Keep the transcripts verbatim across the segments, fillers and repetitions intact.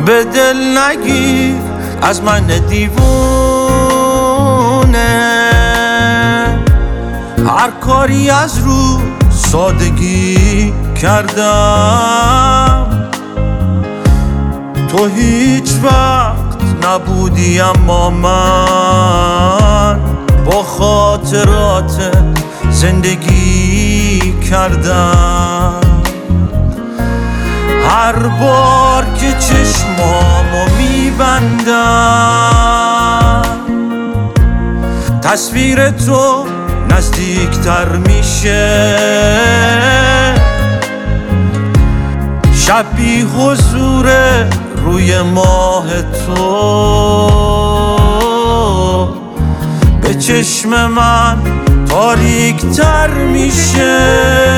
به دل نگیر از من دیوونه، هر کاری از رو سادگی کردم. تو هیچ وقت نبودی اما من با خاطرات زندگی کردم. هر بار که چشمامو میبندم تصویر تو نزدیکتر میشه، شبی حضور روی ماه تو به چشم من تاریکتر میشه.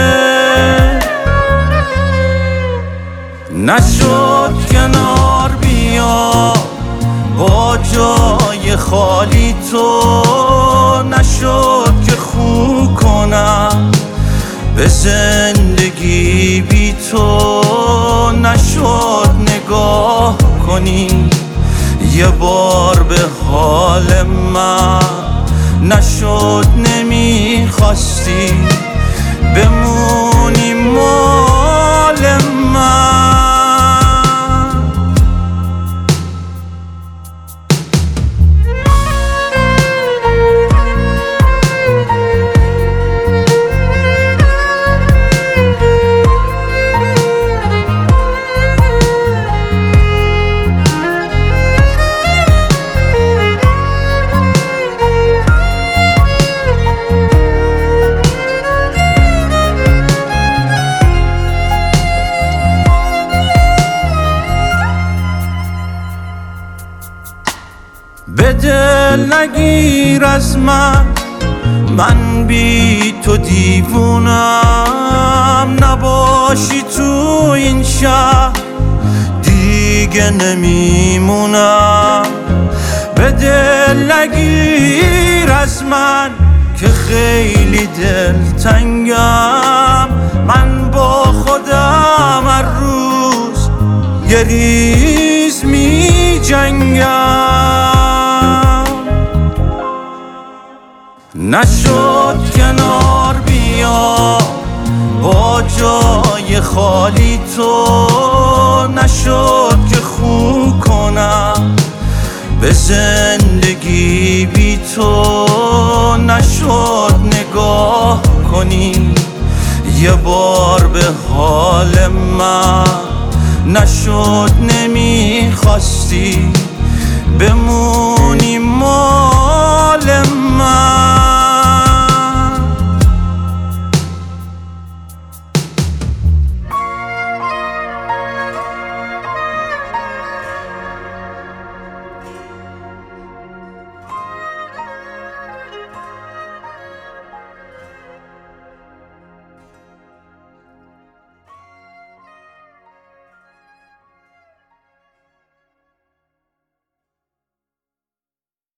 نشد کنار بیا با جای خالی تو، نشد که خو کنم به زندگی بی تو، نشد نگاه کنی یه بار به حال من، نشد نمیخواستی بمونی مال من. به دل نگیر از من، من بی تو دیوونم. نباشی تو این شهر دیگه نمیمونم. به دل نگیر از من که خیلی دلتنگم. من با خودم هر روز یه ریز می جنگم. نشد کنار بیا با جای خالی تو، نشد که خو کنم به زندگی بی تو، نشد نگاه کنی یه بار به حال من، نشد نمیخواستی بمونی ما